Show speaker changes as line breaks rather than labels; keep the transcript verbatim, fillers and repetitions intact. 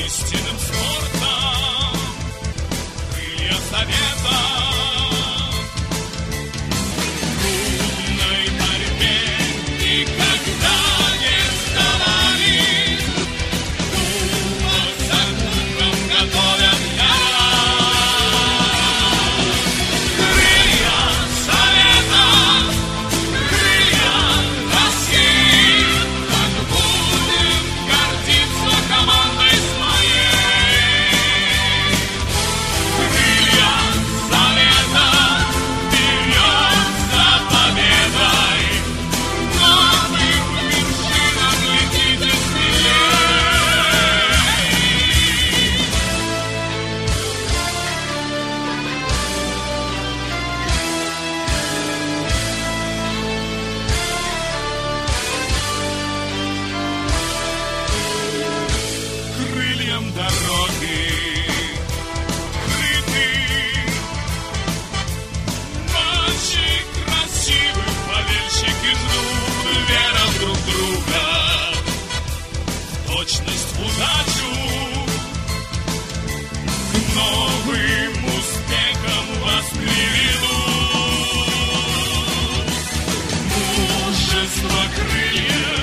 истинным спортом, крылья совета. Трудной борьбе никогда не сдавали, кубок за кубком готовят яд. Крылья совета, крылья России, так будем гордиться командой своей. Крылья совета вперед за победой, новым вершинам летите смелей. Крыльям дороги крыты, матчи красивых болельщики ждут, вера в друг друга, точность в удачу, к новым успехам вас приведут. Мужество крылья